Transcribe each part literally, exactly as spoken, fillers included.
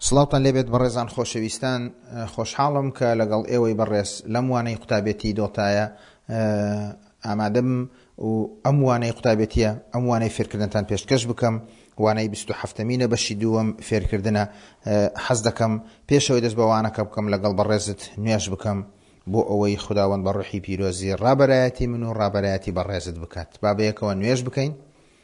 سڵاوتان لێبێت بەڕێزان خۆشەویستان، خۆشحاڵم کە لەگەڵ ئێوەی بەڕێز لەم وانەی قوتابەتی دۆتایە ئامادەم و ئەم وانەی قوتابەتیە ئەم وانەی فێرکردنتان پێشکەش بکەم. وانەی بیست و هەفتەمینە بەشی دووەم فێرکردنە. حەز دەکەم پێشەوەی دەست بە وانەکە بکەم لەگەڵ بەڕێزت نوێژ بکەم بۆ ئەوەی خوداوەند بە ڕوحی پیرۆزی ڕابەرایەتی من و ڕابەرایەتی بەڕێزت بکات. با بەیەکەوە نوێژ بکەین.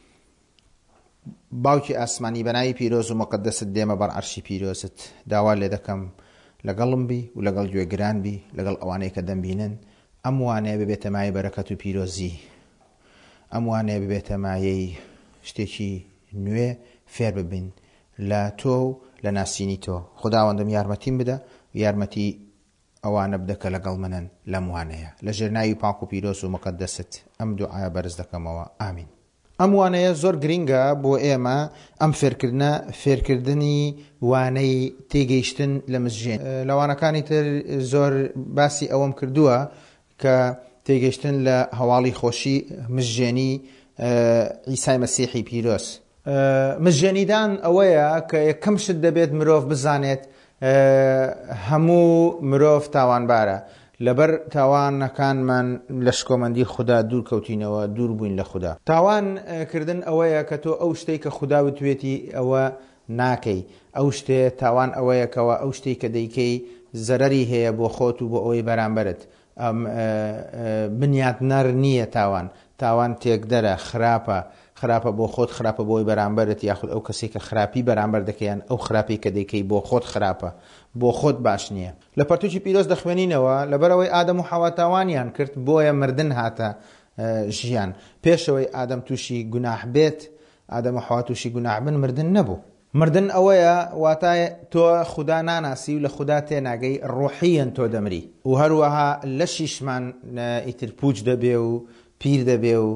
باوکی ئاسمانی بەناوی پیرۆز و مقدست دێمە بەر عەرشی پیرۆزت، داوا لێ دەکەم لەگەڵم بی و لەگەڵ گوێگران بی، لەگەڵ ئەوانەی کە دەمبینن. ئەم وانەیە ببێتە مایەی بەرەکەت و پیرۆزی، ئەم وانەیە ببێتە مایەی شتێکی نوێ فێر ببین لە تۆ و لە ناسینی تۆ. خداوەندم یارمەتیم بدە، یارمەتی ئەوانە بدە کە لەگەڵ منن لەم وانەیە. لە ژێرناوی پاک و پیرۆز و مقدست ئەم دوعایە بەرز دەکەمەوە. ئامین. ئەم وانەیە زۆر گرنگە بۆ ئێمە. ئەم فێرکردنە فێرکردنی وانەی تێگەیشتن لە مزژێن. لە وانەکانی تر زۆر باسی ئەوەم کردووە کە تێگەیشتن لە هەواڵی خۆشی مزژێنی عیسای مەسیحی پیرۆز. مزژێنیدان ئەوەیە کە یەکەم شت دەبێت مرۆڤ بزانێت هەموو مرۆڤ تاوانبارە. لەبەر تاوانەکانمان لە شکۆمەندی خوددا دوور کەوتینەوە، دوور بووین لە خوددا. تاوانکردن ئەوەیە کە تۆ ئەو شتەی کە خوددا وتوێتی ئەوە ناکەی. ئەو شتێ تاوان ئەوەیە کەەوە ئەو شتەی کە دەیکەی زەرەری هەیە بۆ خۆت و بۆ ئەوەی بەرامبەرت. بنیات نەر نییە تاوان. تاوان تێکدەرە، خراپە، خراپە بۆ خۆت، خراپە بۆی بەرامبەرت، یاخود ئەو کەسێک کە خراپی بەرامبەر دەکەیان ئەو خراپی کە دەیکەی بۆ خۆت خراپە، بۆ خۆت باش نییە. لە پەرتووکی پیرۆز دەخوێنینەوە لەبەرەوەی ئادەم و حەوا تاوانیان کرد بۆیە مردن هاتە ژیان. پێشەوەی ئادەم تووشی گوناح بێت، ئادەم و حەوا تووشی گوناح بن، مردن نەبوو. مردن ئەوەیە واتای تۆ خوددا ناناسی و لە خوددا تێناگەی، ڕوحیەن تۆ دەمری و هەروەها لەشیشمان ئیتر پوچ دەبێ و پیر دەبێ و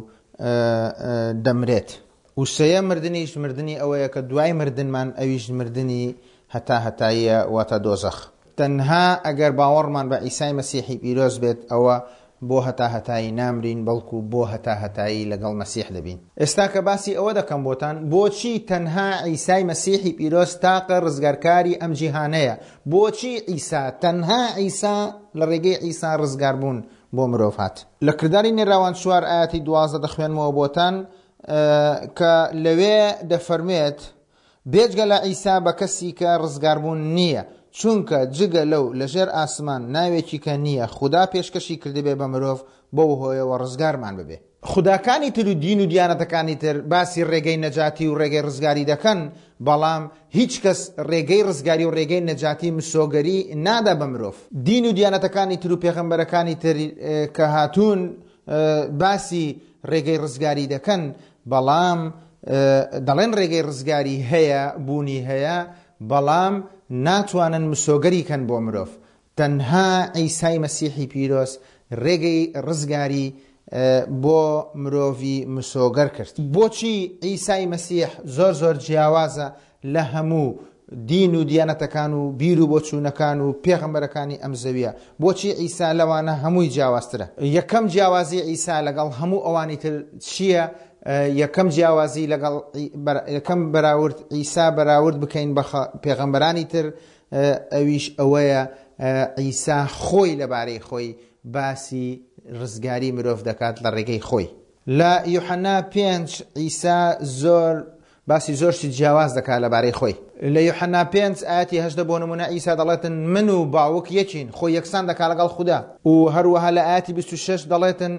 دەمرێت. و سەیە مردنیش مردنی ئەوەیە کە دوای مردنمان ئەویش مردنی هەتا هەتاییە، واتە دۆزەخ. تەنها ئەگەر باوەڕمان بە عیسای مەسیحی پیرۆز بێت ئەوە بۆ هەتا هەتایی نامرین، بەڵکو بۆ هەتا هەتایی لەگەڵ مەسیح دەبین. ئێستا کە باسی ئەوە دەکەم بۆتان، بۆچی تەنها عیسای مەسیحی پیرۆز تاقە ڕزگارکاری ئەم جیهانەیە؟ بۆچی عیسا، تەنها عیسا لە ڕێگەی عیسا ڕزگار بوون بۆ مرۆڤ هات؟ لە کرداری نێراوان چوار ئاەتی دوازدە دەخوێنمەوە بۆتان کە لەوێ دەفەرمێت بێجگە لە عیسا بە کەسی کە ڕزگاربوون نییە، چونکە جگە لەو لەژێر ئاسمان ناوێکی کە نییە خوددا پێشکەشی کردبێ بە مرۆڤ بۆ هۆیەوە ڕزگارمان ببێ. خوداکانی تر و دین و دیانەتەکانی تر باسی ڕێگەی نەجاتی و ڕێگەی ڕزگاری دەکەن، بەڵام هیچ کەس ڕێگەی ڕزگاری و ڕێگەی نەجاتی مسۆگەری نادا بە مرۆڤ. دین و دیانەتەکانی تر و پێغەمبەرەکانی تر کە هاتوون باسی ڕێگەی ڕزگاری دەکەن، بەڵام دەڵێن ڕێگەی ڕزگاری هەیە، بوونی هەیە، بەڵام ناتوانن مسۆگەری کەن بۆ مرۆڤ. تەنها عیسای مەسیحی پیرۆز ڕێگەی ڕزگاری بۆ مرۆڤی مسۆگەر کرد. بۆچی عیسای مەسیح زۆر زۆر جیاوازە لە هەموو دین و دیانەتەکان و بیر و بۆچوونەکان و پێغەمبەرەکانی ئەم زەویە؟ بۆچی عیسا لەوانە هەمووی جیاوازترە؟ یەکەم جیاوازی عیسا لەگەڵ هەموو ئەوانی تر چییە؟ یەکەم جیاوازی لەگەڵ یەکەم بەراورد عیسا بەراورد بکەین بە پێغەمبەرانی تر، ئەویش ئەوەیە عیسا خۆی لەبارەی خۆی باسی ڕزگاری مرۆڤ دەکات لە ڕێگەی خۆی. لە یوحەنا پێنج عیسا زۆر باسی زۆرشتی جیاواز دەکات لەبارەی خۆی. لە یوحەنا پێنج ئاەتی هەژدە بۆ نمونە عیسا دەڵێتن من و باوک یەکین، خۆی یەکسان دەکات لەگەڵ خوددا. و هەروەها لە ئاەتی بیست و شەش دەڵێتن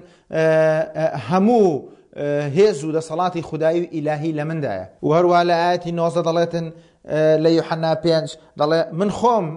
هەموو هێز و دەسەڵاتی خودایی و ئیلاهی لە مندایە. و هەروەها لە ئاەتی نۆزدە دەڵێتن لە یوحەنا پێنج دەڵێ من خۆم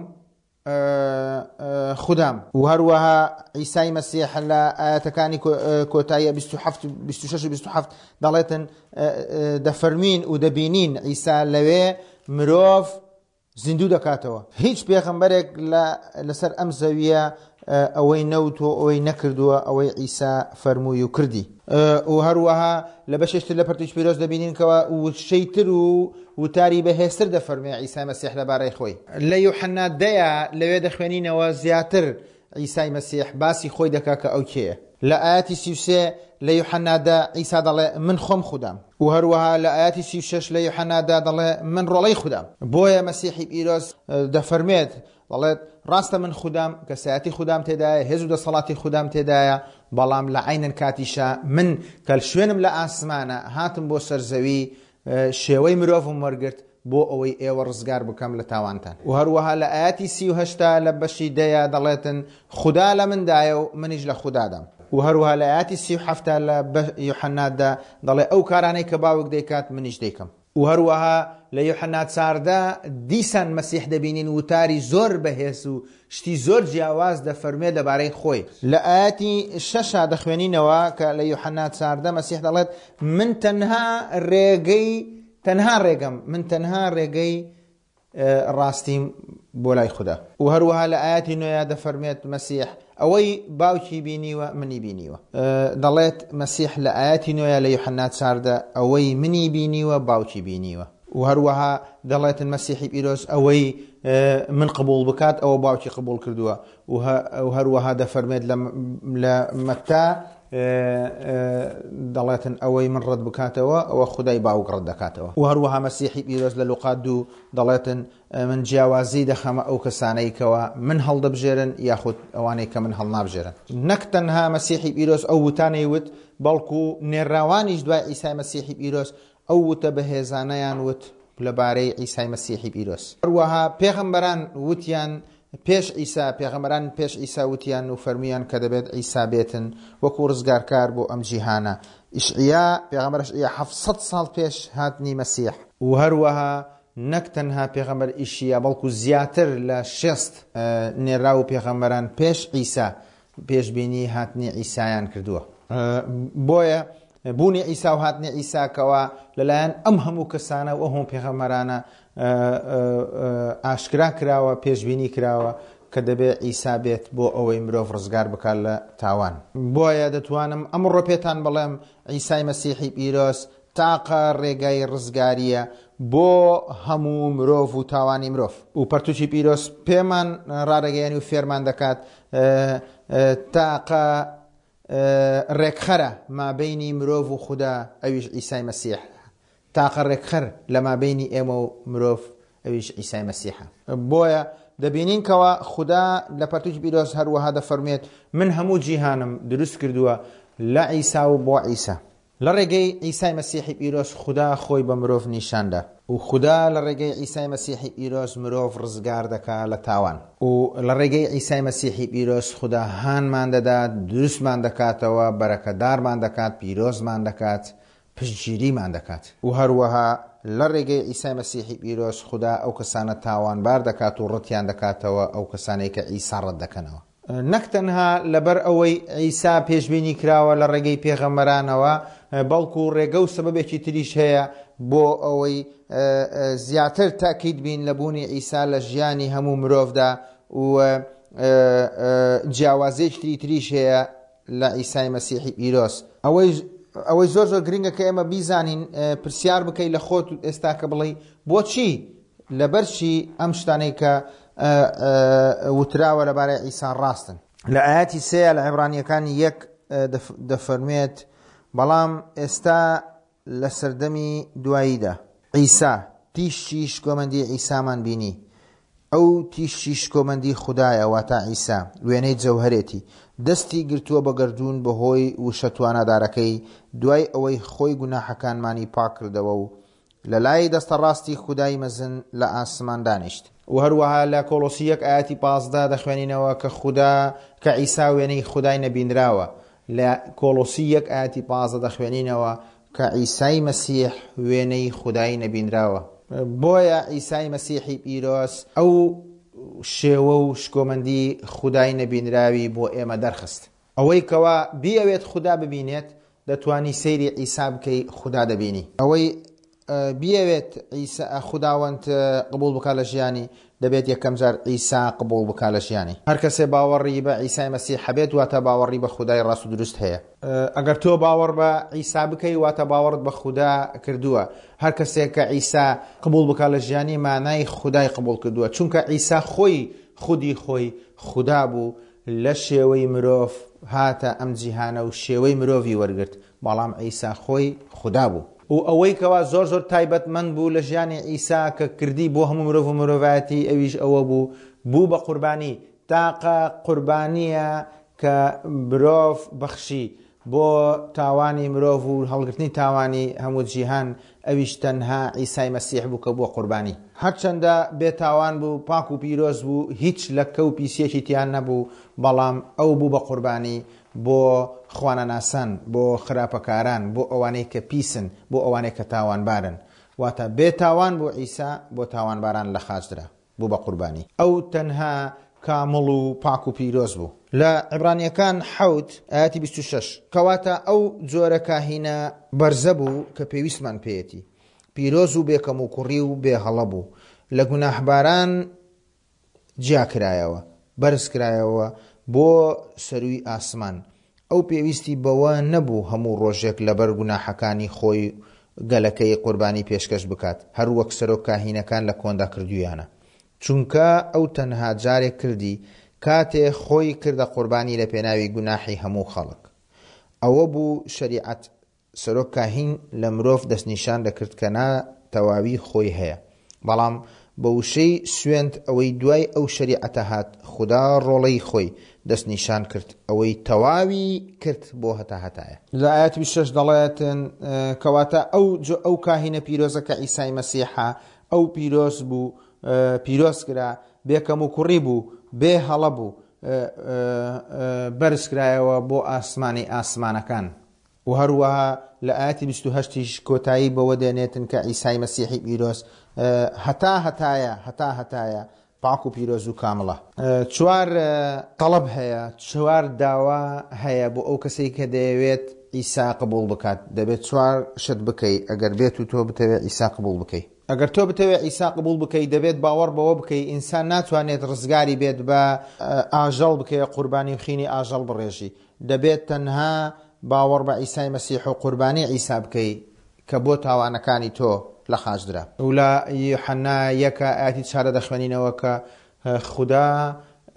خودام. و هەروەها عیسای مەسیح لە ئاەتەکانی کۆتاییە بیست و شەش و بیست و هەفت دەڵێتن دەفەرمین و دەبینین عیسا لەوێ مرۆڤ زیندوو دەکاتەوە. هیچ پێغەمبەرێک لەسەر ئەم زەویە ئەوەی نەوتۆ ئەوەی نەکردووە ئەوەی عیسا فەرمووی و کردی. و هەروەها لە بەشێشتر لە پەرتووکی پیرۆز دەبینینکەوە وشەیتر و وتاری بەهێزتر دەفەرمێ عیسای مەسیح لەبارەی خۆی. لە یوحەنا دەیە لەوێ دەخوێنینەوە زیاتر عیسای مەسیح باسی خۆی دەکا کە ئەو کێیە. لە ئاەتی سی و سێ لە یوحەنادا عیسا دەڵێ من خۆم خودام، و هەروەها لە ئاەتی سی و شەش لە یوحەنادا دەڵێ من ڕۆڵەی خودام. بۆیە مەسیحی پیرۆز دەفەرمێت دەڵێت ڕاستە من خودام، کەسایەتی خودام تێدایە، هێز و دەسەڵاتی خودام تێدایە، بەڵام لە عینەن کاتیشە من کە شوێنم لە ئاسمانە هاتم بۆ سەرزەوی شێوەی مرۆڤم وەرگرت بۆ ئەوەی ئێوە ڕزگار بکەم لە تاوانتان. و هەروەها لە ئاەتی سی و هەشتا لە بەشی دەیە دەڵێتن خوددا لە مندایە و منیش لە خوددادام. و هەروەها لە ئاەتی سی و حەفتا لە یوحەنادا دەڵێ ئەو کارانەی کە باوک دەیکات منیش دەیکەم. و هەروەها لە یوحەنا چاردا دیسان مەسیح دەبینین وتاری زۆر بەهێز و شتی زۆر جیاواز دەفەرمێ دەبارەی خۆی. لە ئاەتی شەشا دەخوێنینەوە کە لە یوحەنا چاردا مەسیح دەڵێت من تەنها ڕێگەی تەنها ڕێگەم من تەنها ڕێگەی ڕاستیم بۆ لای خوددا. و هەروەها لە ئاەتی نوێیە دەفەرمێت مەسیح ئەوەی باوکی بینیوە منی بینیوە. دەڵێت مەسیح لە ئاەتی نوێیە لە یوحەنا چاردا ئەوەی منی بینیوە باوکی بینیوە. و هەروەها دەڵێتن مەسیحی پیرۆز ئەوەی من قبول بکات ئەوە باوکی قبول کردووە. و هەروەها دەفەرمێت لە مەتتا دەڵێتن ئەوەی من ڕەت بکاتەوە ئەوە خودای باوک ڕەت دەکاتەوە. و هەروەها مەسیحی پیرۆز لە لوقا دوو دەڵێتن من جیاوازی دەخەمە ئەو کەسانەی کەوە من هەڵدەبژێرن یاخود ئەوانەی کە من هەڵنابژێرن. نەک تەنها مەسیحی پیرۆز ئەو وتانەی وت، بەڵکو نێراوانیش دوای عیسای مەسیحی پیرۆز ئەو وتە بەهێزانەیان وت لەبارەی عیسای مەسیحی پیرۆز. هەروەها پێغەمبەران وتیان پێش عیسا، پێغەمبەران پێش عیسا وتیان و فەرمیان کە دەبێت عیسا بێتن وەکو ڕزگارکار بۆ ئەم جیهانە. ئیشعیا پێغەمبەر ئیشعیا حەفسەد ساڵ پێش هاتنی مەسیح. و هەروەها نەک تەنها پێغەمبەر ئیشعیا بەڵکو زیاتر لە شەست نێراو و پێغەمبەران پێش عیسا پێشبینی هاتنی عیسایان کردووە. بۆیە بوونی عیسا و هاتنی عیساکەوە لەلایەن ئەم هەموو کەسانە و ئەو پێغەمبەرانە ئاشکرا کراوە، پێشبینی کراوە کە دەبێت عیسا بێت بۆ ئەوەی مرۆڤ ڕزگار بکات لە تاوان. بۆیە دەتوانم ئەمڕۆ پێتان بڵێم عیسای مەسیحی پیرۆز تاقە ڕێگای ڕزگاریە بۆ هەموو مرۆڤ و تاوانی مرۆڤ. و پەرتووکی پیرۆز پێمان ڕادەگەیەنی و فێرمان دەکات تاقە ڕێکخەرە مابینی مرۆڤ و خوددا ئەویش عیسای مەسیح. تاقە ڕێکخەر لە مابینی ئێمە و مرۆڤ ئەویش عیسای مەسیحە. بۆیە دەبینین کەوە خوددا لە پەرتووکی پیرۆز هەروەها دەفەرمێت من هەموو جیهانم دروست کردووە لە عیسا و بۆ عیسا. لە ڕێگەی عیسای مەسیحی پیرۆز خوددا خۆی بە مرۆڤ نیشاندا و خوددا لە ڕێگەی عیسای مەسیحی پیرۆز مرۆڤ ڕزگار دەکات لە تاوان. و لە ڕێگەی عیسای مەسیحی پیرۆز خوددا هانمان دەدات، دروستمان دەکاتەوە، بەرەکەدارمان دەکات، پیرۆزمان دەکات، پشتگیریمان دەکات. و هەروەها لە ڕێگەی عیسای مەسیحی پیرۆز خوددا ئەو کەسانە تاوانبار دەکات و ڕەتیان دەکاتەوە ئەو کەسانەی کە عیسا ڕەت دەکەنەوە. نەک تەنها لەبەر ئەوەی عیسا پێشبینی کراوە لە ڕێگەی پێغەمبەرانەوە، بەڵکو ڕێگە و سەبەبێکی تریش هەیە بۆ ئەوەی زیاتر تاکید بین لە بوونی عیسا لە ژیانی هەموو مرۆڤدا و جیاوازێکی تریش هەیە لە عیسای مەسیحی پیرۆز. ئەوەی ئەوەی زۆر زۆر گرنگە کە ئێمە بیزانین، پرسیار بکەی لە خۆت ئێستا کە بڵێ بۆچی لەبەرچی ئەم شتانەی کە وتراوە لەبارەی عیسا ڕاستن. لە ئاەتی سێ لە عیبرانیەکانی یەک دەفەرمێت بەڵام ئێستا لە سەردەمی دواییدا عیسا تیشی شکۆمەندی عیسامان بینی، ئەو تیشی شکۆمەندی خوددایە واتە عیسا وێنەی جەوهرێتی دەستی گرتووە بە گەردوون بەهۆی وشە توانەدارەکەی دوای ئەوەی خۆی گوناحەکانمانی پاک کردەوە و لە لای دەستە ڕاستی خودای مەزن لە ئاسمان دانیشت. و هەروەها لە کۆلۆسی یەک ئاەتی پازدە دەخوێنینەوە کە خوددا کە عیسا وێنەی خودای نەبینراوە. لە کۆلۆسی یەک ئاەتی پازدە دەخوێنینەوە کە عیسای مەسیح وێنەی خودای نەبینراوە. بۆیە عیسای مەسیحی پیرۆز ئەو شێوە و شکۆمەندی خودای نەبینراوی بۆ ئێمە دەرخست. ئەوەی کەوا بیەوێت خوددا ببینێت دەتوانی سەیری عیسا بکەی خوددا دەبینی. ئەوەی بیەوێت خوداوەند قبول بکات لە ژیانی دەبێت یەکەم جار عیسا قبول بکات لە ژیانی. هەر کەسێ باوەڕی بە عیسای مەسیح هەبێت واتە باوەڕی بە خودای ڕاست و دروست هەیە. ئەگەر تۆ باوەڕ بە عیسا بکەی واتە باوەڕت بە خوددا کردووە. هەر کەسێک کە عیسا قبول بکات لە ژیانی مانای خودای قبول کردووە، چونکە عیسا خۆی خودی خۆی خوددا بوو لە شێوەی مرۆڤ هاتە ئەم جیهانە و شێوەی مرۆڤی وەرگرت بەڵام عیسا خۆی خوددا بوو و ئەوەی کەوا زۆر زۆر تایبەتمەند بوو لە ژیانی عیسا کە کردی بۆ هەموو مرۆڤ و مرۆڤایەتی ئەویش ئەوە بوو بوو بە قوربانی تاقە قوربانیە کە مرۆڤ بەخشی بۆ تاوانی مرۆڤ و هەڵگرتنی تاوانی هەموو جیهان ئەویش تەنها عیسای مەسیح بوو کە بووە قوربانی هەرچەندە بێتاوان بوو پاک و پیرۆز بوو هیچ لەکە و پیسێکی تیان نەبوو بەڵام ئەو بوو بە قوربانی بۆ خوانەناسان بۆ خراپەکاران بۆ ئەوانەی کە پیسن بۆ ئەوانەی کە تاوانبارن واتە بێتاوان بوو عیسا بۆ تاوانباران لە خاچدرا بوو بە قوربانی ئەو تەنها کامڵ و پاک و پیرۆز بوو لە عیبرانیەکان حەوت ئاەتی بیست و شەش کەواتە ئەو جۆرە کاهینە بەرزە بوو کە پێویستمان پێیەتی پیرۆز و بێکەم و کوڕی و بێهەڵە بوو لە گوناحباران جیا کرایەوە بەرز کرایەوە بۆ سەروی ئاسمان ئەو پێویستی بەوە نەبوو هەموو ڕۆژێک لەبەر گوناحەکانی خۆی گەلەکەی قوربانی پێشکەش بکات هەر وەک سەرۆک کاهینەکان لە کۆندا کردویانە چونکە ئەو تەنها جارێک کردی کاتێ خۆی کردە قوربانی لە پێناوی گوناحی هەموو خەڵک ئەوە بوو شەریعەت سەرۆک کاهین لە مرۆڤ دەستنیشان دەکرد کە ناتەواوی خۆی هەیە بەڵام بە وشەی سوێند ئەوەی دوای ئەو شەریعەتە هات خوددا ڕۆڵەی خۆی دەستنیشان کرد ئەوەی تەواوی کرد بۆ هەتا هەتایە لە ئاەتی بیست و شەش دەڵێتن کەواتە ئەو ئەو کاهینە پیرۆزە کە عیسای مەسیحە ئەو پیرۆز بوو پیرۆز کرا بێکەم و کوڕی بوو بێ هەڵە بوو بەرز کرایەوە بۆ ئاسمانی ئاسمانەکان و هەروەها لە ئاەتی بیست و هەشتیش کۆتایی بەوە دێنێتن کە عیسای مەسیحی پیرۆز هەتا هەتایە هەتا هەتایە پاک و پیرۆز و کامڵە چوار تەڵەب هەیە چوار داوا هەیە بۆ ئەو کەسێک کە دەیەوێت عیسا قبول بکات دەبێت چوار شت بکەی ئەگەر بێت و تۆ بتەوێت عیسا قبول بکەی ئەگەر تۆ بتەوێت عیسا قبول بکەی دەبێت باوەڕ بەوە بکەی ئینسان ناتوانێت ڕزگاری بێت بە ئاژەڵ بکەیە قوربانی و خینی ئاژەڵ بڕێژی دەبێت تەنها باوەڕ بە عیسای مەسیح و قوربانی عیسا بکەی کە بۆ تاوانەکانی تۆ لە خاچدرا و لە یوحەنا یەکە ئاەتی چارە دەخوێنینەوە کە خوددا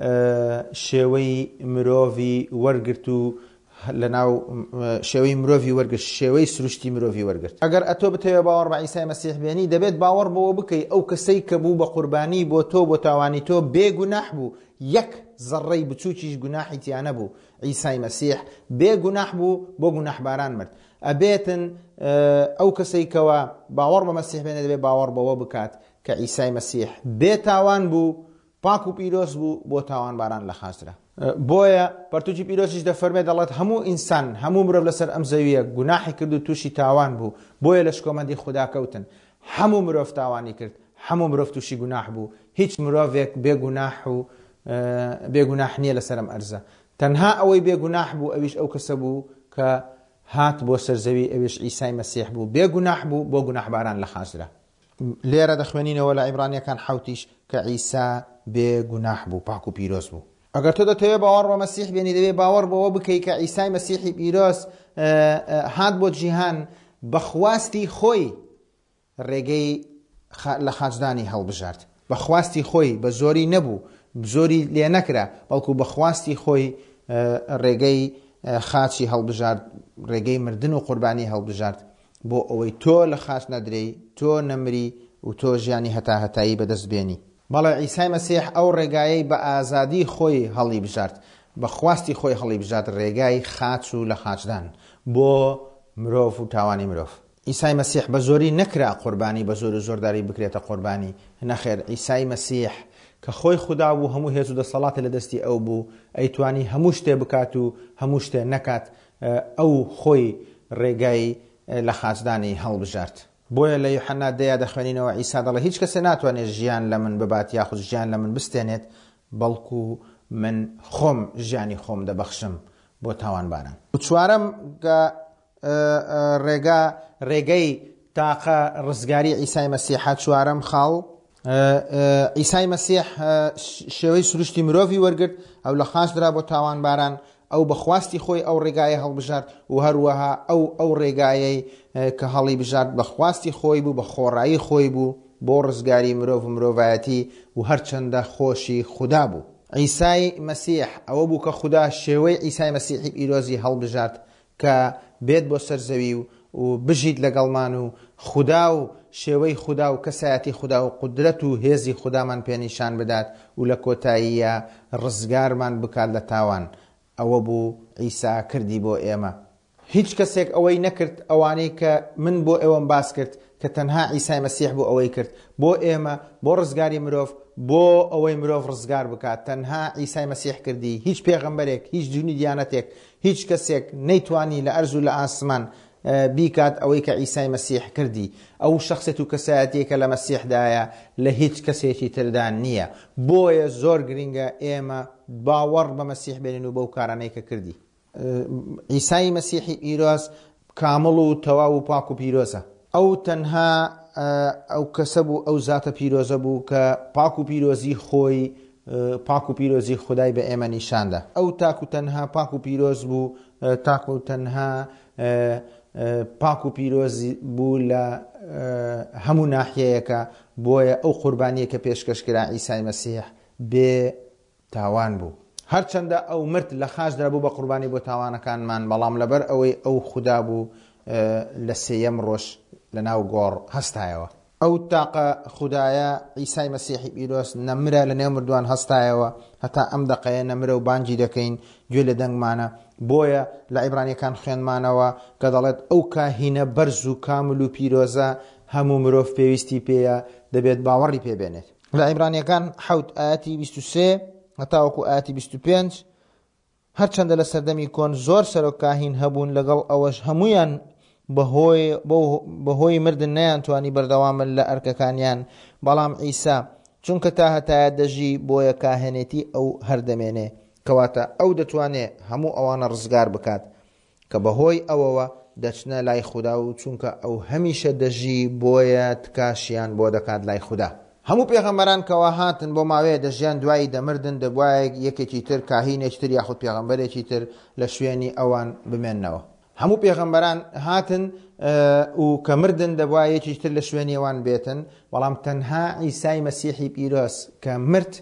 شێوەی مرۆڤی وەرگرت و لەناو شێوەی مرۆڤی وەرگرت شێوەی سروشتی مرۆڤی وەرگرت ئەگەر ئەتۆ بتەوێت باوەڕ بە عیسای مەسیح بێنی دەبێت باوەڕ بەوە بکەی ئەو کەسەی کە بوو بە قوربانی بۆ تۆ بۆ تاوانی تۆ بێگوناح بوو یەک زەڕەی بچووکیش گوناحی تیانە بوو عیسای مەسیح بێگوناح بوو بۆ گوناحباران مرد ئەبێتن ئەو کەسەی کەوە باوەڕ بە مەسیح بێنێ دەبێت باوەڕ بەوە بکات کە عیسای مەسیح بێ تاوان بوو پاک و پیرۆز بوو بۆ تاوانباران لە خاچدرا بۆیە پەرتووکی پیرۆزیش دەفەرمێ دەڵێت هەموو ئینسان هەموو مرۆڤ لەسەر ئەم زەویە گوناحی کرد و تووشی تاوان بوو بۆیە لە شکۆمەندی خوددا کەوتن هەموو مرۆڤ تاوانی کرد هەموو مرۆڤ تووشی گوناح بوو هیچ مرۆڤێک بێگوناح و بێگوناح نییە لەسەر ئەم ئەرزە تەنها ئەوەی بێگوناح بوو ئەویش ئەو کەسە بوو کە هات بۆ سەرزەوی ئەویش عیسای مەسیح بوو بێگوناح بوو بۆ گوناحباران لە خاچدرا لێرە دەخوێنینەوە لە عیبرانیەکان حەوتیش کە عیسا بێگوناح بوو پاک و پیرۆز بوو ئەگەر تۆ دەتەوێت باوەڕ بە مەسیح بێنی دەبێت باوەڕ بەوە بکەی کە عیسای مەسیحی پیرۆز هات بۆ جیهان بەخواستی خۆی ڕێگەی لە خاچدانی هەڵبژارد بەخواستی خۆی بە زۆری نەبوو زۆری لێ نەکرا بەڵکو بەخواستی خۆی ڕێگەی خاچی هەڵبژارد ڕێگەی مردن و قوربانی هەڵبژارد بۆ ئەوەی تۆ لە خاچ نەدرێی تۆ نەمری و تۆ ژیانی هەتا هەتایی بەدەست بێنی بەڵێ عیسای مەسیح ئەو ڕێگایەی بە ئازادی خۆی هەڵی بژارد بە خواستی خۆی هەڵی بژارد ڕێگای خاچ و لە خاچدان بۆ مرۆڤ و تاوانی مرۆڤ عیسای مەسیح بە زۆری نەکرا قوربانی بە زۆر و زۆرداری بکرێتە قوربانی نەخێر عیسای مەسیح کە خۆی خوددا بوو هەموو هێز و دەسەڵاتە لە دەستی ئەو بوو ئەیتوانی هەموو شتێ بکات و هەموو شتێ نەکات ئەو خۆی ڕێگای لە خاچدانی هەڵبژارد بۆیە لە یوحەنا دەیە دەخوێنینەوە عیسا دەڵێ هیچ کەسێ ناتوانێت ژیان لە من ببات یاخود ژیان لە من بستێنێت بەڵکو من خۆم ژیانی خۆم دەبەخشم بۆ تاوانباران و چوارەم کە ڕێگا ڕێگەی تاقە ڕزگاری عیسای مەسیحە چوارەم خاڵ عیسای مەسیح شێوەی سروشتی مرۆڤی وەرگرت ئەو لە خاچدرا بۆ تاوانباران ئەو بەخواستی خۆی ئەو ڕێگایە هەڵبژارد و هەروەها ئەو ئەو ڕێگایەی کە هەڵی بژارد بەخواستی خۆی بوو بە خۆڕایی خۆی بوو بۆ ڕزگاری مرۆڤ و مرۆڤایەتی و هەرچەندە خۆشی خوددا بوو عیسای مەسیح ئەوە بوو کە خوددا شێوەی عیسای مەسیحی پیرۆزی هەڵبژارد کە بێت بۆ سەر زەوی و بژیت لەگەڵمان و خوددا و شێوەی خوددا و کەسایەتی خوددا و قودرەت و هێزی خوددامان پێنیشان بدات و لە کۆتاییە ڕزگارمان بکات لە تاوان. ئەوە بوو عیسا کردی بۆ ئێمە. هیچ کەسێک ئەوەی نەکرد ئەوانەی کە من بۆ ئێوەم باس کرد کە تەنها عیسای مەسیح بۆ ئەوەی کرد بۆ ئێمە بۆ ڕزگاری مرۆڤ بۆ ئەوەی مرۆڤ ڕزگار بکات. تەنها عیسای مەسیح کردی. هیچ پێغەمبەرێک هیچ جوونی دیانەتێک هیچ کەسێک نەیتوانی لە ئەرز و لە ئاسمان بیکات ئەوەی کە عیسای مەسیح کردی. ئەو شخصێت و کەسایەتێکە لە مەسیحدایە لە هیچ کەسێکی تردا نییە. بۆیە زۆر گرنگە ئێمە باوەڕ بە مەسیح بێنین و بەو کارانەی کە کردی. عیسای مەسیحی پیرۆز کامڵ و تەواو و پاک و پیرۆزە. ئەو تەنها ئەو کەسە بوو ئەو زاتە پیرۆزە بوو کە پاک و پیرۆزی خۆی پاک و پیرۆزی خودای بە ئێمە نیشاندا. ئەو تاک و تەنها پاک و پیرۆز بوو تاک و تەنها پاک و پیرۆزی بوو لە هەموو ناحیەیەکە. بۆیە ئەو قوربانیە کە پێشکەشکرا عیسای مەسیح بێ تاوان بوو. هەرچەندە ئەو مرد لە خاش دەبوو بە قوربانی بۆ تاوانەکانمان، بەڵام لەبەر ئەوەی ئەو خوددا بوو لە سێیەم ڕۆژ لە ناو گۆڕ هەستایەوە. ئەو تاقە خوددایە عیسای مەسیحی پیرۆز نەمرە لە نێو مردووان هەستایەوە هەتا ئەم دەقەیە نەمرە و بانگی دەکەین گوێ لە دەنگمانە. بۆیە لە عیبرانیەکان خوێنمانەوە کە دەڵێت ئەو کاهینە بەرز و کامل و پیرۆزە هەموو مرۆڤ پێویستی پێیە دەبێت باوەڕی پێبێنێت. لە عیبرانیەکان حەوت ئاەتی بیست و سێ هەتاوەکو ئاەتی بیست و پێنج هەرچەندە لە سەردەمی کۆن زۆر سەرۆک کاهین هەبوون، لەگەڵ ئەوەش هەمویان بەهۆی مردن نەیانتوانی بەردەوامن لە ئەرکەکانیان، بەڵام عیسا چونکە تا هەتایە دەژی بۆیە کاهێنێتی ئەو هەردەمێنێ، کەواتە ئەو دەتوانێت هەموو ئەوانە ڕزگار بکات کە بەهۆی ئەوەوە دەچنە لای خوددا و چونکە ئەو هەمیشە دەژی بۆیە تکاشیان بۆ دەکات لای خوددا. هەموو پێغەمبەران کەوا هاتن بۆ ماوەیە دەژیان دوایی دەمردن دەبوایە یەکێکی تر کاهینێکی تر یاخود پێغەمبەرێکی تر لە شوێنی ئەوان بمێننەوە. هەموو پێغەمبەران هاتن و کە مردن دەبوایە یەکی تر لە شوێنی ئەوان بێتن، بەڵام تەنها عیسای مەسیحی پیرۆز کە مرد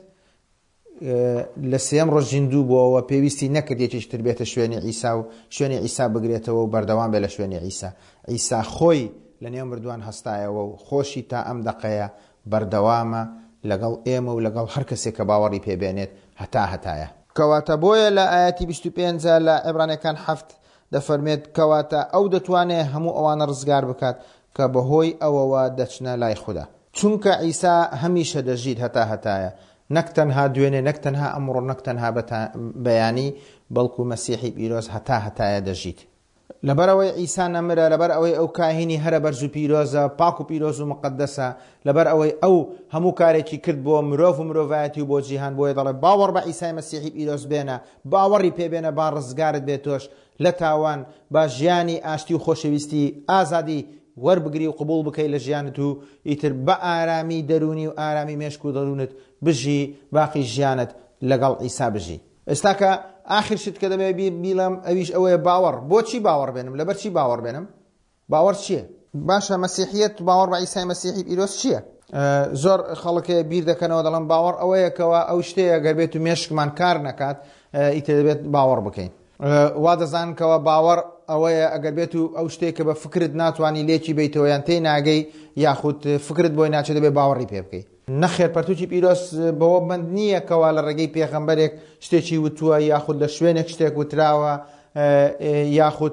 لە سێم ڕۆژ زیندوو بووەوە پێویستی نەکرد یەکێکی تر بێتە شوێنی عیسا و شوێنی عیسا بگرێتەوە و بەردەوام بێ لە شوێنی عیسا. عیسا خۆی لە نێو مردووان هەستایەوە و خۆشی تا ئەم دەقەیە بەردەوامە لەگەڵ ئێمە و لەگەڵ هەر کەسێک کە باوەڕی پێبێنێت هەتا هەتایە. کەواتە بۆیە لە ئاەتی بیست و پێنج لە عیبرانیەکان حەفت دەفەرمێت کەواتە ئەو دەتوانێت هەموو ئەوانە ڕزگار بکات کە بەهۆی ئەوەوە دەچنە لای خوددا، چونکە عیسا هەمیشە دەژیت هەتا هەتایە، نەک تەنها دوێنێ، نەک تەنها ئەمڕۆ، نەک تەنها بەیانی، بەڵکو مەسیحی پیرۆز هەتا هەتایە دەژیت. لەبەرەوەی عیسا نەمرە، لەبەر ئەوەی ئەو کاهینی هەرە بەرز و پیرۆزە، پاک و پیرۆز و مقدسە، لەبەر ئەوەی ئەو هەموو کارێکی کرد بۆ مرۆڤ و مرۆڤایەتی و بۆ جیهان، بۆیە دەڵێ باوەڕ بە عیسای مەسیحی پیرۆز بێنە، باوەڕی پێبێنە، با ڕزگارت بێتۆش لە تاوان، با ژیانی ئاشتی و خۆشەویستی ئازادی وەربگری و قبول بکەی لە ژیانت و ئیتر بە ئارامی دەرونی و ئارامی مێشک و دەروونت بژی، باقی ژیانت لەگەڵ عیسا بژی. ئێستا کە آخر شت کە دەبێ بیڵم ئەویش ئەوەیە باوەڕ. بۆچی باوەڕ بێنم؟ لەبەر چی باوەڕ بێنم؟ باوەڕ چییە؟ باشە مەسیحیەت باوەڕ بە عیسای مەسیحی پیرۆز چییە؟ زۆر خەڵک بیر دەکەنەوە دەڵێن باوەڕ ئەوەیەکەوە ئەو شتەیە گەر بێت و مێشکمان کار نەکات ئیتر دەبێت باوەڕ بکەین. وا دەزانن کەوە باوەڕ ئەوەیە ئەگەر بێت و ئەو شتێک کە بە فکرت ناتوانانی لێکی بیتەوە یان تێی ناگەی یاخود فکرت بۆی ناچێت دەبێت باوەڕی پێ بکەیت. نەخێر پەرتووکی پیرۆز بەوە بند نییە کەوا لە ڕێگەی پێغەمبەرێک شتێکی وتووە یاخود لە شوێنێک شتێک وتراوە یاخود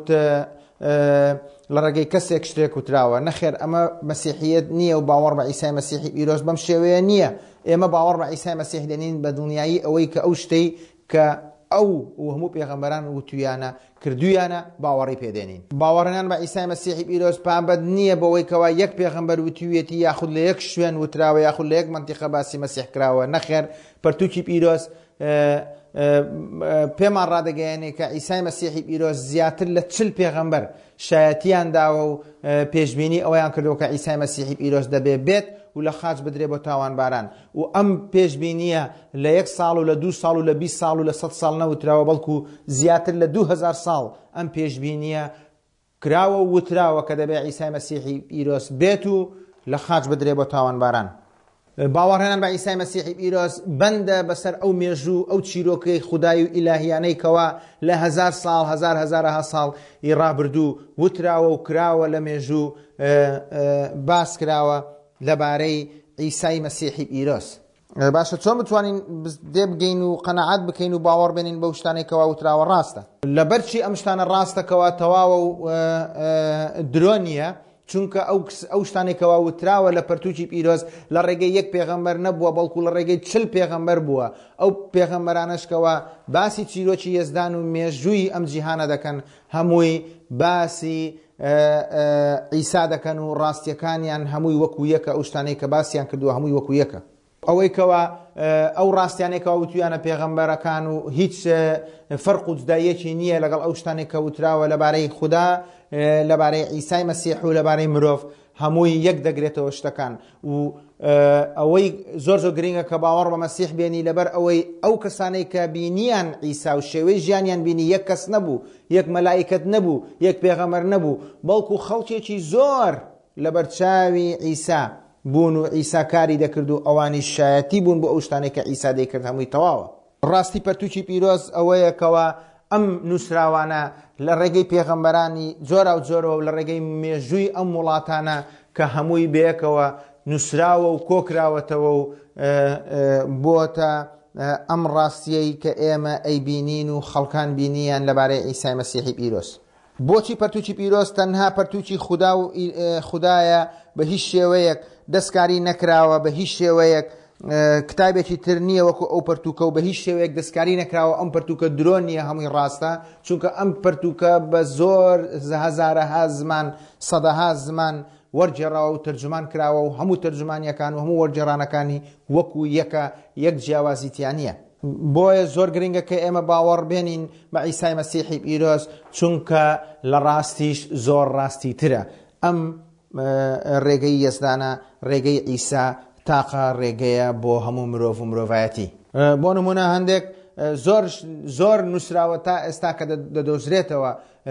لە ڕێگەی کەسێک شتێک وتراوە. نەخێر ئەمە مەسیحیەت نییە و باوەڕ بە عیسای مەسیحی پیرۆز بەم شێوەیە نییە. ئێمە باوەڕ بە عیسای مەسیح دێنین بە دڵنیایی ئەوەی کە ئەو شتەی کە ئەو و هەموو پێغەمبەران وتویانە کردویانە باوەڕی پێدێنین. باوەڕێنان بە عیسای مەسیحی پیرۆز پابەت نییە بەوەی کەوا یەک پێغەمبەر وتویەتی یاخود لە یەک شوێن وتراوە یاخود لە یەک منتیقە باسی مەسیح کراوە. نەخێر پەرتووکی پیرۆز پێمان ڕادەگەیەنێ کە عیسای مەسیحی پیرۆز زیاتر لە چل پێغەمبەر شایەتیان داوە و پێشبینی ئەوەیان کردەوە کە عیسای مەسیحی پیرۆز دەبێ بێت و لە خاچ بدرێ بۆ تاوانباران، و ئەم پێشبینیە لە یەک ساڵ و لە دوو ساڵ و لە بیست ساڵ و لە سەد ساڵ نەوتراوە، بەڵکو زیاتر لە دوو هەزار ساڵ ئەم پێشبینیە کراوە و وتراوە کە دەبێ عیسای مەسیحی پیرۆز بێت و لە خاچ بدرێ بۆ تاوانباران. باوەڕهێنان بە عیسای مەسیحی پیرۆز بەندە بەسەر ئەو مێژوو ئەو چیرۆکەی خودای و ئیلاهیانەی کەوا لە هەزار ساڵ هەزار هەزارەها ساڵ ڕابردوو وتراوە و کراوە لە مێژوو باس کراوە لەبارەی عیسای مەسیحی پیرۆز. باشە چۆن بتوانین دێ بگەین و قەنەعات بکەین و باوەڕ بێنین بەو شتانەی کەوا وتراوە ڕاستە؟ لەبەرچی ئەم شتانە ڕاستەکەوە تەواوە و درۆ نییە، چونکە ئەو شتانێک کەوا وتراوە لە پەرتووکی پیرۆز لە ڕێگەی یەک پێغەمبەر نەبووە، بەڵکو لە ڕێگەی چل پێغەمبەر بووە. ئەو پێغەمبەرانەشکەوە باسی چیرۆکی یەزدان و مێژووی ئەم جیهانە دەکەن، هەمووی باسی عیسا دەکەن و ڕاستیەکانیان هەمووی وەکو یەکە، ئەو شتانەی کە باسییان کردووە هەمووی وەکو یەکە. ئەوەی کەوا ئەو ڕاستیانێکەوە وتویانە پێغەمبەرەکان و هیچ فەرق و جوداییەکی نییە لەگەڵ ئەو شتانێک کە وتراوە لەبارەی خوددا، لەبارەی عیسای مەسیح و لەبارەی مرۆڤ، هەمووی یەک دەگرێتەوە شتەکان. و ئەوەی زۆر زۆر گرنگە کە باوەڕ بە مەسیح بێنی، لەبەر ئەوەی ئەو کەسانەی کە بینیان عیسا و شێوەی ژیانیان بینی یەک کەس نەبوو، یەک مەلایکەت نەبوو، یەک پێغەمبەر نەبوو، بەڵکو خەڵکێکی زۆر لەبەرچاوی عیسا بوون و عیسا کاری دەکرد و ئەوانی شایەتی بوون بۆ ئەو شتانێک کە عیسا دەیکرد هەمووی تەواوە. ڕاستی پەرتووکی پیرۆز ئەوەیە کەوا ئەم نووسراوانە لە ڕێگەی پێغەمبەرانی جۆرا و جۆرەوە و لە ڕێگەی مێژووی ئەم وڵاتانە کە هەمووی بەیەکەوە نووسراوە و کۆکراوەتەوە و بۆتە ئەم ڕاستیەی کە ئێمە ئەیبینین و خەڵکان بینیان لەبارەی عیسای مەسیحی پیرۆز. بۆچی پەرتووکی پیرۆز تەنها پەرتووکی خوددا و خوددایە، بە هیچ شێوەیەک دەستکاری نەکراوە، بە هیچ شێوەیەک کتابێکی تر نییە وەکو ئەو پەرتووکە و بە هیچ شێوەیەک دەستکاری نەکراوە. ئەم پەرتووکە درۆ نییە، هەمووی ڕاستە، چونکە ئەم پەرتووکە بە زۆر هەزارەها زمان سەدەها زمان وەرجێڕاوە و تەرجمان کراوە و هەموو تەرجمانیەکان و هەموو وەرجێڕانەکانی وەکو یەکە، یەک جیاوازیتیان نییە. بۆیە زۆر گرنگە کە ئێمە باوەڕ بێنین بە عیسای مەسیحی پیرۆز، چونکە لە ڕاستیش زۆر ڕاستی ترە. ئەم ڕێگەی یەزدانە، ڕێگەی عیسا تاقە ڕێگەیە بۆ هەموو مرۆڤ و مرۆڤایەتی. بۆ نمونە هەندێک زۆر زۆر نووسراوە تا ئێستا کە دەدۆزرێتەوە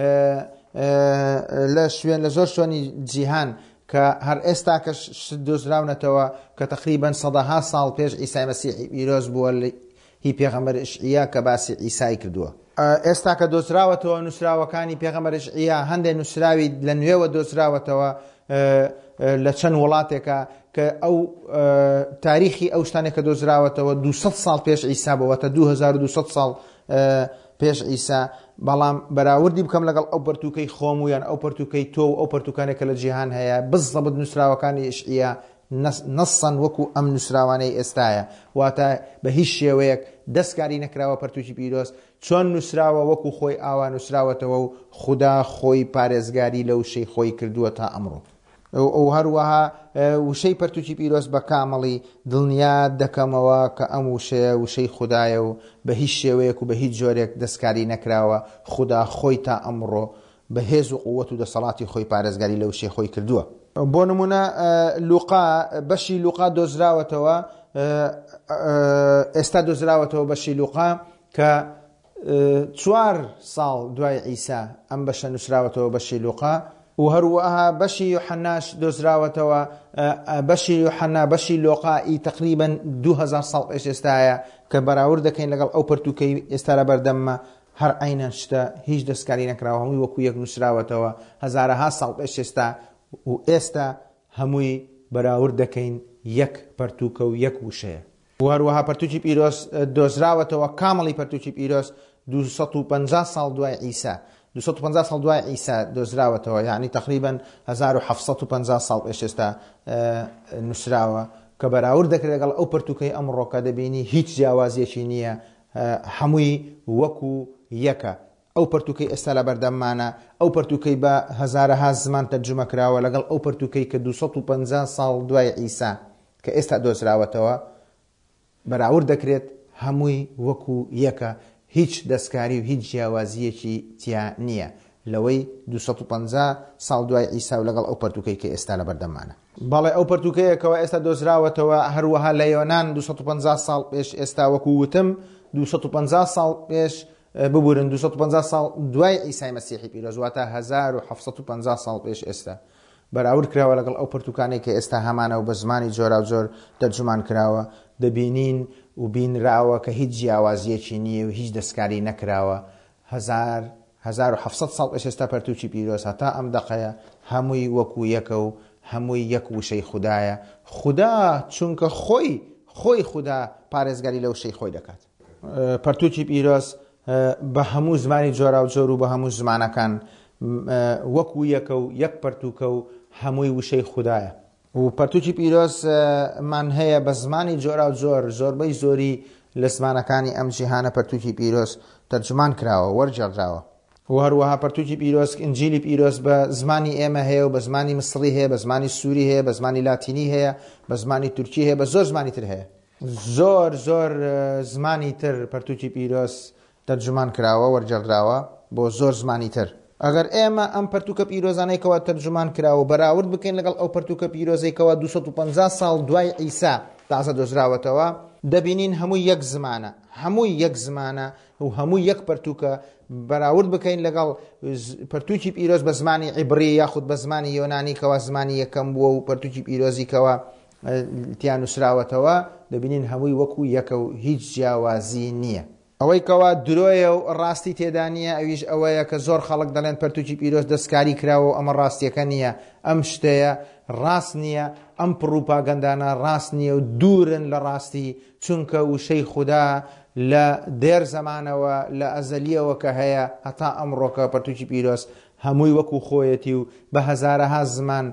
لە شوێن لە زۆر شوێنی جیهان کە هەر ئێستا کە دۆزراونەتەوە کە تقریبەن سەدەها ساڵ پێش عیسای مەسیحی پیرۆز بووە هی پێغەمبەر ئیشعیا کە باسی عیسای کردووە. ئێستا کە دۆزراوەتەوە نووسراوەکانی پێغەمبەر ئیشعیا، هەندێک نووسراوی لە نوێوە دۆزراوەتەوە لە چەند وڵاتێکە کە ئەو تاریخی ئەو شتانێک کە دۆزراوەتەوە دووسەد ساڵ پێش عیسا بووەتە دوو هەزار و دووسەد ساڵ پێش عیسا. بەڵام بەراوردی بکەم لەگەڵ ئەو پەرتووکەی خۆم و یان ئەو پەرتووکەی تۆ و ئەو پەرتووکانێک کە لە جیهان هەیە، بزەبت نووسراوەکانی ئیشعیا نەسەن وەکو ئەم نووسراوانەی ئێستایە، واتە بە هیچ شێوەیەک دەستکاری نەکراوە پەرتووکی پیرۆز چۆن نووسراوە وەکو خۆی ئاوا نووسراوەتەوە و خوددا خۆی پارێزگاری لەو شەی خۆی کردووە تا ئەمڕۆ. ئەو هەروەها وشەی پەرتووکی پیرۆز بە کامەڵی دڵنیا دەکەمەوە کە ئەم وشەیە وشەی خوددایە و بە هیچ شێوەیەک و بە هیچ جۆرێک دەستکاری نەکراوە. خوددا خۆی تا ئەمڕۆ بە هێز و قووەت و دەسەڵاتی خۆی پارێزگاری لەو شەی خۆی کردووە. بۆ نمونە لوقا بەشی لوقا دۆزراوەتەوە، ئێستا دۆزراوەتەوە بەشی لوقا کە چوار ساڵ دوای عیسا ئەم بەشە نووسراوەتەوە بەشی لوقا. و هەروەها بەشی یوحەناش دۆزراوەتەوە، بەشی یوحەنا بەشی لۆقایی تقریبەن دوو هەزار ساڵ پێش ئێستایە کە بەراورد دەکەین لەگەڵ ئەو پەرتووکەی ئێستا لە بەردەممە، هەر عینەن شتە هیچ دەستکاری نەکراوە، هەمووی وەکو یەک نووسراوەتەوە هەزارەها ساڵ پێش ئێستا و ئێستا هەمووی بەراورد دەکەین یەک پەرتووکە و یەک وشەیە. و هەروەها پەرتووکی پیرۆز دۆزراوەتەوە، کامەڵی پەرتووکی پیرۆز دووسەد و پەنجا ساڵ دوای عیسا دووسەد و پەنجا ساڵ دوای عیسا دۆزراوەتەوە، یعنی تقریبەن هەزار و حەڤسەد و پەنجا ساڵ پێش ئێستا نووسراوە کە بەراورد دەکرێت لەگەڵ ئەو پەرتووکەی ئەمڕۆکە دەبینی هیچ جیاوازیەکی نییە، هەمووی وەکو یەکە. ئەو پەرتووکەی ئێستا لە بەردەممانە، ئەو پەرتووکەی بە هەزارەها زمان تەرجمە کراوە لەگەڵ ئەو پەرتووکەی کە دووسەد و پەنجا ساڵ دوای عیسا کە ئێستا دۆزراوەتەوە بەراورد دەکرێت، هەمووی وەکو یەکە، هیچ دەستکاری و هیچ جیاوازیەکی تیا نییە لەوەی دووسەد و پەنجا ساڵ دوای عیسا و لەگەڵ ئەو پەرتووکەی کە ئێستا لە بەردەممانە. بەڵێ ئەو پەرتووکەیەکەوە ئێستا دۆزراوەتەوە هەروەها لە یۆنان دووسەد و پەنجا ساڵ پێش ئێستا وەکو وتم، دووسەد و پەنجا ساڵ پێش ببورن دووسەد و پەنجا ساڵ دوای عیسای مەسیحی پیرۆز، واتە هەزار و حەڤسەد و پەنجا ساڵ پێش ئێستا. بەراورد کراوە لەگەڵ ئەو پرتوکانێک کە ئێستا هەمانە و بە زمانی جۆرا و جۆر تەرجمان کراوە دەبینین و بینراوە کە هیچ جیاوازیەکی نییە و هیچ دەستکاری نەکراوە. هەزار و حەڤسەد ساڵ پێش ئێستا پەرتووکی پیرۆز هەتا ئەم دەقەیە هەمووی وەکو یەکە و هەمووی یەک وشەی خوددایە. خوددا چونکە خۆی خۆی خوددا پارێزگاری لە وشەی خۆی دەکات. پەرتووکی پیرۆز بە هەموو زمانی جۆرا و جۆر و بە هەموو زمانەکان وەکو یەکە و یەک پەرتووکە و هەمووی وشەی خوددایە. و پەرتووکی پیرۆزمان هەیە بە زمانی جۆرا و جۆر زۆربەی زۆری لە زمانەکانی ئەم جیهانە پەرتووکی پیرۆز تەرجمان کراوە وەرجێڕراوە. و هەروەها پەرتووکی پیرۆز ئینجیلی پیرۆز بە زمانی ئێمە هەیە و بە زمانی مسری هەیە، بە زمانی سووری هەیە، بە زمانی لاتینی هەیە، بە زمانی تورکی هەیە، بە زۆر زمانی تر هەیە. زۆر زۆر زمانی تر پەرتووکی پیرۆز تەرجمان کراوە وەرجێڕراوە بۆ زۆر زمانی تر. ئەگەر ئێمە ئەم پەرتووکە پیرۆزانەیەکەوە تەرجمان کراوە بەراورد بکەین لەگەڵ ئەو پەرتووکە پیرۆزێکەوە دووسەد و پەنجا ساڵ دوای عیسا تازە دۆزراوەتەوە دەبینین هەمووی یەک زمانە، هەمووی یەک زمانە و هەمووی یەک پەرتووکە. بەراورد بکەین لەگەڵ پەرتووکی پیرۆز بە زمانی عیبری یاخود بە زمانی یۆنانی کەوا زمانی یەکەم بووە و پەرتووکی پیرۆزیکەوە تیان نووسراوەتەوە دەبینین هەمووی وەکو یەکە و هیچ جیاوازی نییە. ئەوەی کەوا درۆیە و ڕاستی تێدا نییە ئەویش ئەوەیە کە زۆر خەڵک دەڵێن پەرتووکی پیرۆز دەستکاری کراوە ئەمە ڕاستیەکە نییە. ئەم شتەیە ڕاست نییە، ئەم پڕوپاگەندانە ڕاست نییە و دوورن لە ڕاستی چونکە وشەی خوددا لە دێر زەمانەوە لە ئەزەلیەوە کە هەیە هەتا ئەمڕۆکە پەرتووکی پیرۆز هەمووی وەکو خۆیەتی و بە هەزارەها زمان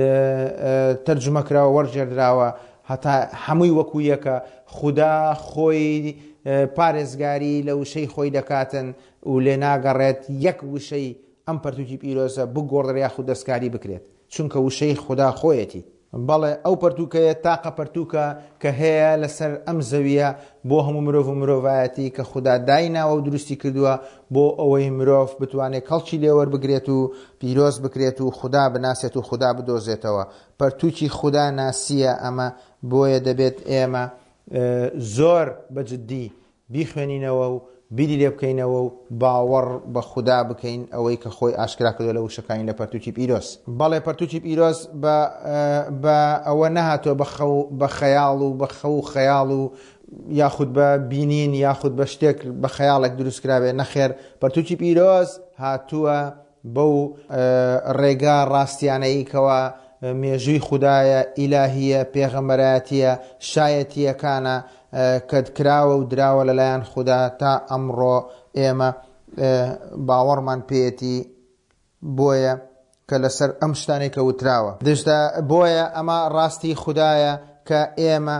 تەرجمە کراوە وەرجێردراوە هەتا هەمووی وەکو یەکە. خوددا خۆی پارێزگاری لە وشەی خۆی دەکاتن و لێ ناگەڕێت یەک وشەی ئەم پەرتووکی پیرۆزە بگۆڕێت یاخود دەستکاری بکرێت چونکە وشەی خوددا خۆیەتی. بەڵێ ئەو پەرتووکەیە تاقە پەرتووکە کە هەیە لەسەر ئەم زەویە بۆ هەموو مرۆڤ و مرۆڤایەتی کە خوددا دایناوە و دروستی کردووە بۆ ئەوەی مرۆڤ بتوانێت کەڵکی لێوە بگرێت و پیرۆز بکرێت و خوددا بناسێت و خوددا بدۆزێتەوە. پەرتووکی خوددا ناسیە ئەمە بۆیە دەبێت ئێمە زۆر بەجددی بیخوێنینەوە و بیری لێ بکەینەوە و باوەڕ بە خوددا بکەین ئەوەی کە خۆی ئاشکرا کردو لە وشەکانی لە پەرتووکی پیرۆز. بەڵێ پەرتووکی پیرۆز بە ئەوە نەهاتۆ بە خەیاڵ و بە خەو و خەیاڵ و یاخود بە بینین یاخود بە شتێک بە خەیاڵێک دروستکراوێ نەخێر. پەرتووکی پیرۆز هاتووە بەو ڕێگا ڕاستیانەی کەوا مێژووی خوددایە، ئیلاهیە، پێغەمبەرایەتیە، شایەتیەکانە کە کراوە و دراوە لەلایەن خوددا تا ئەمڕۆ ئێمە باوەڕمان پێیەتی. بۆیە کە لەسەر ئەم شتانێک کە وتراوە دەشتا بۆیە ئەمە ڕاستی خوددایە کە ئێمە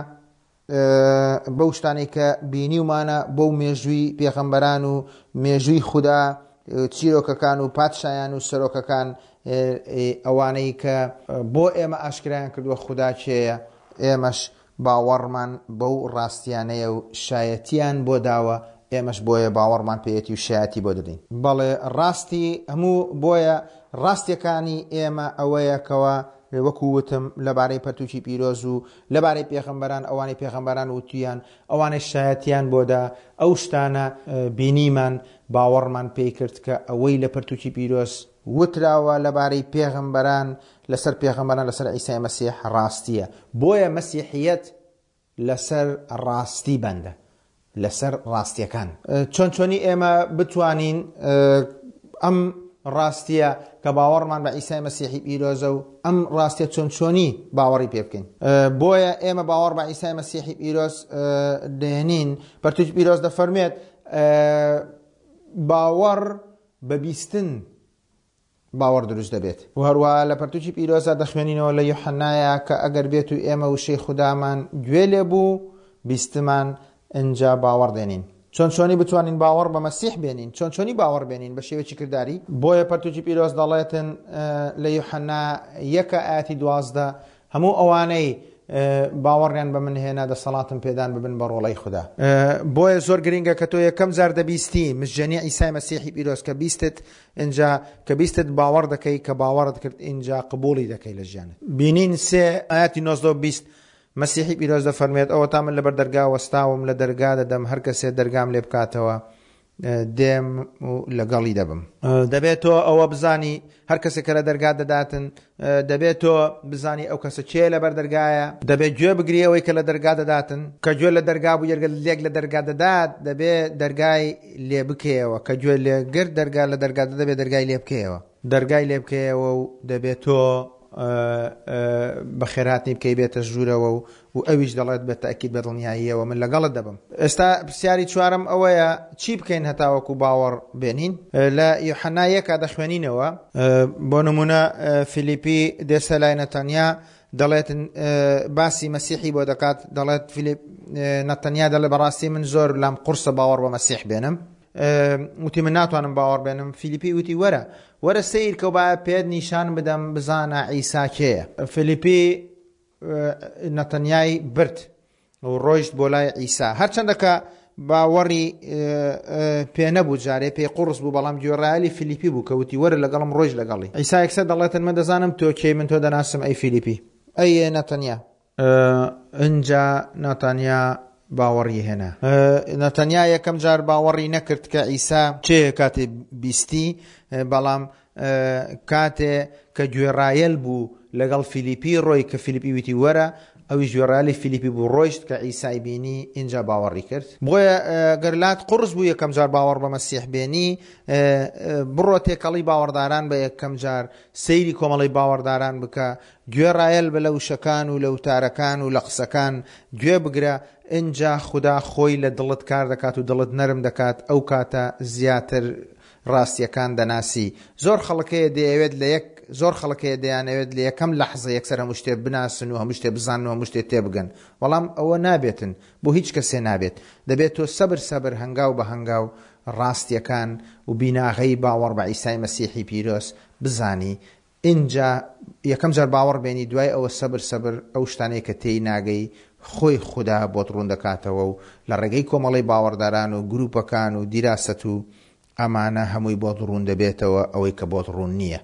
بەو شتانێک کە بینیومانە بەو مێژووی پێغەمبەران و مێژووی خوددا چیرۆکەکان و پادشایان و سەرۆکەکان ئەوانەی کە بۆ ئێمە ئاشکرایان کردووە خوددا چێیە ئێمەش باوەڕمان بەو ڕاستیانەیە و شایەتیان بۆ داوە ئێمەش بۆیە باوەڕمان پێیەتی و شایەتی بۆ دەدەین. بەڵێ ڕاستی هەموو بۆیە ڕاستیەکانی ئێمە ئەوەیە کەوە وەکو وتم لەبارەی پەرتووکی پیرۆز و لەبارەی پێغەمبەران ئەوانەی پێغەمبەران وتویان ئەوانەی شایەتیان بۆدا ئەو شتانە بینیمان باوەڕمان پێی کرد کە ئەوەی لە پەرتووکی پیرۆز وتراوە لەبارەی پێغەمبەران لەسەر پێغەمبەران لەسەر عیسای مەسیح ڕاستیە. بۆیە مەسیحیەت لەسەر ڕاستی بەندە، لەسەر ڕاستیەکان. چۆن چۆنی ئێمە بتوانین ئەم ڕاستیە کە باوەڕمان بە عیسای مەسیحی پیرۆزە و ئەم ڕاستیە چۆن چۆنی باوەڕی پێ بکەین. بۆیە ئێمە باوەڕ بە عیسای مەسیحی پیرۆز دێنین. پەرتووکی پیرۆز دەفەرمێت باوەڕ بە بیستن باوەڕ دروست دەبێت. و هەروە لە پەرتووکی پیرۆزە دەخوێنینەوە لە یوحەنایە کە ئەگەر بێت و ئێمە وشەی خوددامان گوێ لێ بوو بیستمان ئەنجا باوەڕ دێنین. چۆن چۆنی بتوانین باوەڕ بە مەسیح بێنین، چۆن چۆنی باوەڕ بێنین بە شێوەیەکی کردداری. بۆیە پەرتووکی پیرۆز دەڵێتن لە یوحەنا یەکە ئاەتی دوازدە هەموو ئەوانەی باوەڕیان بە من هێنا دەسەڵاتم پێدان ببن بە ڕۆڵەی خوددا. بۆیە زۆر گرنگە کە تۆ یەکەم جار دەبیستی مژدەنی عیسای مەسیحی پیرۆز کە بیستت اینجا کە بیستت باوەڕ دەکەی کە باوەڕت کرد اینجا قبوڵی دەکەی لە ژیانت. بینین سێ ئاەتی نۆزدە و بیست مەسیحی پیرۆز دەفەرمێت ئەوە تا من لەبەر دەرگا وەستاوم لە دەرگا دەدەم هەر کەسێ دەرگام لێ بکاتەوە دێم و لەگەڵی دەبم. دەبێت تۆ ئەوە بزانی هەر کەسێک کە لە دەرگا دەداتن، دەبێت تۆ بزانی ئەو کەسە چێ لەبەر دەرگایە، دەبێت گوێ بگری ئەوەی کە لە دەرگا دەداتن، کە گوێ لە دەرگا بوو یەرگە لێک لە دەرگا دەدات دەبێت دەرگای لێ بکەیەوە، کە گوێ لێگر دەرگا لە دەرگا دەبێت دەرگای لێ بکەیەوە دەرگای لێ بکەیەوە و دەبێت تۆ بە خێراتنی بکەی بێتە ژوورەوە و ئەویش دەڵێت بێت تاکید بە دڵنیاییەوە من لەگەڵت دەبم. ئێستا پرسیاری چوارم ئەوەیە چی بکەین هەتاوەکو باوەڕ بێنین. لە یوحەنا یەکا دەخوێنینەوە بۆ نمونە فیلیپی دێسە لای نەتەنیا دەڵێت باسی مەسیحی بۆ دەکات، دەڵێت فیلیپ نەتەنیا دەڵێ بەڕاستی من زۆر لام قورسە باوەڕ بە مەسیح بێنم، وتی من ناتوانم باوەڕ بێنم. فیلیپی وتی وەرە وەرە سیر کە با پێت نیشان بدەم بزانە عیسا کێیە. فیلیپی نەتەنیای برد و ڕۆیشت بۆ لای عیسا، هەرچەندەکە باوەڕی پێ نەبوو، جارێ پێی قورس بوو، بەڵام گوێڕایەلی فیلیپی بوو کە وتی وەرە لەگەڵم ڕۆیش لەگەڵی. عیسا یەکسەر دەڵێتن من دەزانم تۆ کێی، من تۆ دەناسم ئەی فیلیپی ئەی نەتەنیا. ئەنجا نەتەنیا باوەڕی هێنا. نەتەنیا یەکەم جار باوەڕی نەکرد کە عیسا چێ کاتێ بیستی، بەڵام کاتێ کە گوێڕایەل بوو لەگەڵ فیلیپی ڕۆی کە فیلیپی وتی وەرە، ئەوی گوێڕایەلی فیلیپی بوو ڕۆیشت کە عیسای بینی اینجا باوەڕی کرد. بۆیە گەرلات قورس بوو یەکەم جار باوەڕ بە مەسیح بێنی، بڕۆ تێکەڵی باوەڕداران بە یەکەم جار سەیری کۆمەڵی باوەڕداران بکە، گوێڕایەل بە لە وشەکان و لە وتارەکان و لە قسەکان گوێ بگرە، اینجا خوددا خۆی لە دڵت کار دەکات و دڵت نەرم دەکات، ئەو کاتە زیاتر ڕاستیەکان دەناسی. زۆر خەڵکەیە دەیەوێت لە یەک زۆر خەڵکەیە دەیانەوێت لە یەکەم لەحزە یەکسەر هەموو شتێ بناسن و هەموو شتێ بزانن و هەموو شتێ تێبگەن، بەڵام ئەوە نابێتن، بۆ هیچ کەسێ نابێت. دەبێت تۆ سەبر سەبر هەنگاو بە هەنگاو ڕاستیەکان و بیناغەی باوەڕ بە عیسای مەسیحی پیرۆز بزانی. اینجا یەکەم جار باوەڕ بێنی، دوای ئەوە سەبر سەبر ئەو شتانەی کە تێی ناگەی خۆی خوددا بۆت ڕوون دەکاتەوە و لە ڕێگەی کۆمەڵی باوەڕداران و گروپەکان و دیراست و ئەمانە هەمووی بۆت ڕوون دەبێتەوە ئەوەی کە بۆت ڕوون نییە.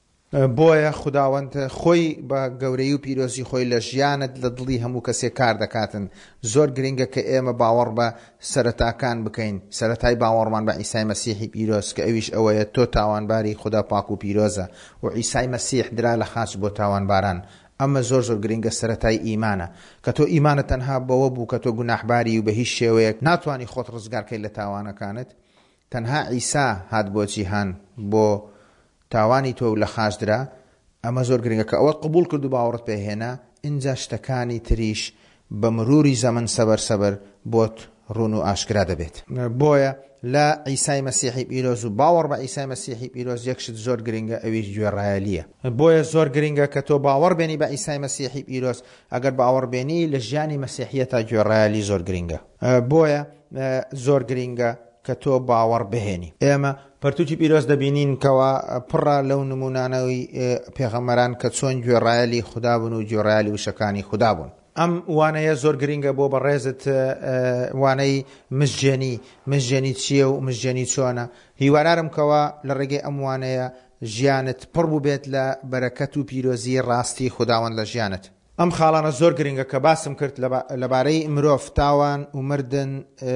بۆیە خوداوەند خۆی بە گەورەی و پیرۆزی خۆی لە ژیانت لە دڵی هەموو کەسێک کار دەکاتن. زۆر گرنگە کە ئێمە باوەڕ بە سەرەتاکان بکەین، سەرەتای باوەڕمان بە عیسای مەسیحی پیرۆز کە ئەویش ئەوەیە تۆ تاوانباری خوددا پاک و پیرۆزە و عیسای مەسیح درا لە خاچ بۆ تاوانباران. ئەمە زۆر زۆر گرنگە، سەرەتای ئیمانە، کە تۆ ئیمانە تەنها بەوە بوو کە تۆ گوناحباری و بە هیچ شێوەیەک ناتوانی خۆت ڕزگارکەی لە تاوانەکانت. تەنها عیسا هات بۆ جیهان بۆ تاوانی تۆ لە خاچدرا. ئەمە زۆر گرنگە کە ئەوە قبول کرد و باوەڕت پێهێنا، اینجا شتەکانی تریش بە مروری زەمن سەبەر سەبەر بۆت ڕوون و ئاشکرا دەبێت. بۆیە لە عیسای مەسیحی پیرۆز و باوەڕ بە عیسای مەسیحی پیرۆز یەکشت زۆر گرنگە، ئەویش گوێڕایەلیە. بۆیە زۆر گرنگە کە تۆ باوەڕ بێنی بە عیسای مەسیحی پیرۆز. ئەگەر باوەڕ بێنی لە ژیانی مەسیحیەتە گوێڕایەلی زۆر گرنگە. بۆیە زۆر گرنگە کە تۆ باوەڕ بهێنی. ئێمە پەرتووکی پیرۆز دەبینین کەوا پڕە لەو نمونانەوەی پێغەمبەران کە چۆن گوێڕایەلی خوددا بوون و گوێڕایەلی وشەکانی خوددا بوون. ئەم وانەیە زۆر گرنگە بۆ بەڕێزت وانەی مژجێنی. مژجێنی چییە و مژجێنی چۆنە؟ هیوادارم کەوا لە ڕێگەی ئەم وانەیە ژیانت پڕ بوو بێت لە بەرەکەت و پیرۆزی ڕاستی خوداوەند لە ژیانت. ئەم خاڵانە زۆر گرنگە کە باسم کرد لەبارەی مرۆڤ، تاوان و مردن،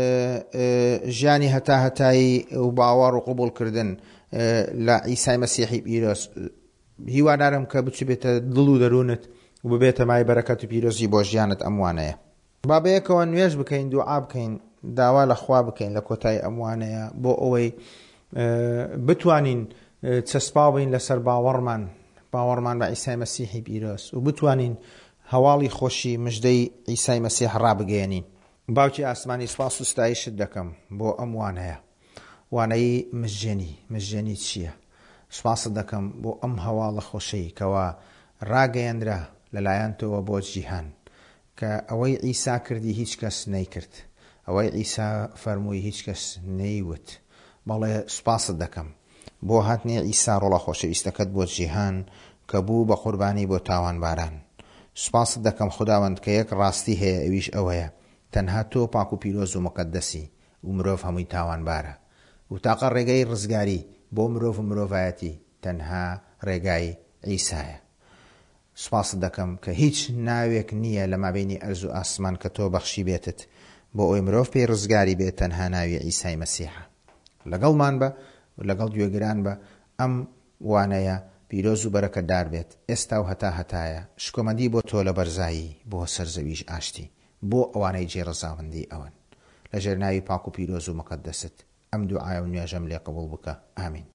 ژیانی هەتا هەتایی و باوەڕ و قبولکردن لە عیسای مەسیحی پیرۆز. هیوادارم کە بچبێتە دڵ و دەروونت و ببێتە مای بەرەکەت و پیرۆزی بۆ ژیانت ئەم وانەیە. با بەیەکەوە نوێژ بکەین، دوعا بکەین، داوا لە خوا بکەین لە کۆتای ئەم وانەیە بۆ ئەوەی بتوانین چەسپاو بین لەسەر باوەڕمان باوەڕمان بە عیسای مەسیحی پیرۆز و بتوانین هەواڵی خۆشی مژدەی عیسای مەسیح ڕابگەێنین. باوکی ئاسمانی، سپاس و ستایشت دەکەم بۆ ئەم وانەیە، وانەی مژجێنی. مژجێنی چییە؟ سپاست دەکەم بۆ ئەم هەواڵە خۆشەی کەوا ڕاگەیەندرا لەلایەن تۆوە بۆ جیهان، کە ئەوەی عیسا کردی هیچ کەس نەیکرد، ئەوەی عیسا فەرمووی هیچ کەس نەیوت. بەڵێ سپاست دەکەم بۆ هاتنێ عیسا ڕۆڵە خۆشەویستەکەت بۆ جیهان کە بوو بە قوربانی بۆ تاوانباران. سپاست دەکەم خوداوەند کە یەک ڕاستی هەیە، ئەویش ئەوەیە تەنها تۆ پاک و پیرۆز و مقدسی و مرۆڤ هەمووی تاوانبارە و تاقە ڕێگەی ڕزگاری بۆ مرۆڤ و مرۆڤایەتی تەنها ڕێگای عیسایە. سپاست دەکەم کە هیچ ناوێک نییە لە مابینی ئەرز و ئاسمان کە تۆ بەخشی بێتت بۆ ئەوی مرۆڤ پێی ڕزگاری بێت، تەنها ناوی عیسای مەسیحە. لەگەڵمان بە لەگەڵ گوێگران بە ئەم وانەیە پیرۆز و بەرەکەتدار بێت. ئێستا و هەتا هەتایە شکۆمەندی بۆ تۆ لە بەرزایی بۆ سەرزەویش ئاشتی بۆ ئەوانەی جێڕەزاوەندی ئەوەن لە ژێرناوی پاک و پیرۆز و مەقەدەست ئەم دوعایە و نوێژەم لێ قبوڵ بکە. ئامین.